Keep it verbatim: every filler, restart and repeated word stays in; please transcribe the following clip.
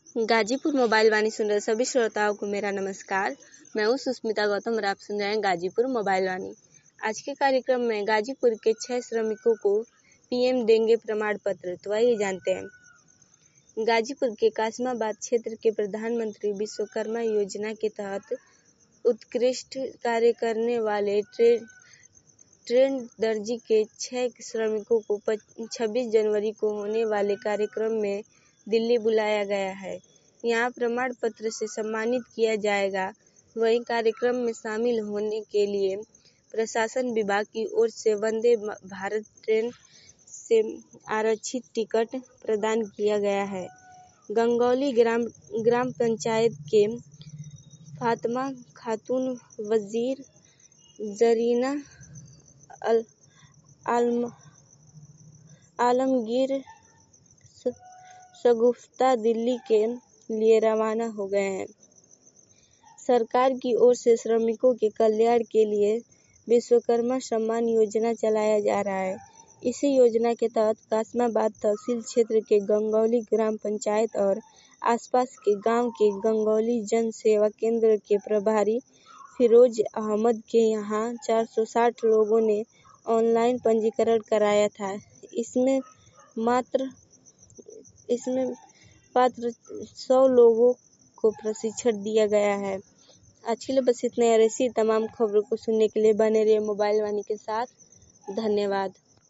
Ghazipur mobile वाणी सुन रहे सभी श्रोताओं को मेरा नमस्कार। मैं हूँ सुष्मिता गौतम और आप सुन रहे हैं गाजीपुर मोबाइल वाणी। आज के कार्यक्रम में गाजीपुर के छह श्रमिकों को पीएम देंगे प्रमाण पत्र, तो आइए जानते हैं। गाजीपुर के कासिमाबाद क्षेत्र के प्रधानमंत्री विश्वकर्मा योजना के तहत उत्कृष्ट कार्य करने वाले ट्रेड ट्रेंड दर्जी के छह श्रमिकों को छब्बीस जनवरी को होने वाले कार्यक्रम में दिल्ली बुलाया गया है। यहाँ प्रमाण पत्र से सम्मानित किया जाएगा। वहीं कार्यक्रम में शामिल होने के लिए प्रशासन विभाग की ओर से वंदे भारत ट्रेन से आरक्षित टिकट प्रदान किया गया है। गंगौली ग्राम ग्राम पंचायत के फातिमा खातून, वजीर जरीना अल, आलम, आलमगीर शगुफ्ता दिल्ली के लिए रवाना हो गए हैं। सरकार की ओर से श्रमिकों के कल्याण के लिए विश्वकर्मा सम्मान योजना चलाया जा रहा है। इसी योजना के तहत कासिमाबाद तहसील क्षेत्र के गंगौली ग्राम पंचायत और आसपास के गांव के गंगौली जन सेवा केंद्र के प्रभारी फिरोज अहमद के यहाँ चार सौ साठ लोगों ने ऑनलाइन पंजीकरण कराया था। इसमें मात्र इसमें पात्र सौ लोगों को प्रशिक्षण दिया गया है। आज के लिए बस इतना। ऐसी तमाम खबरों को सुनने के लिए बने रहिए मोबाइल वाणी के साथ। धन्यवाद।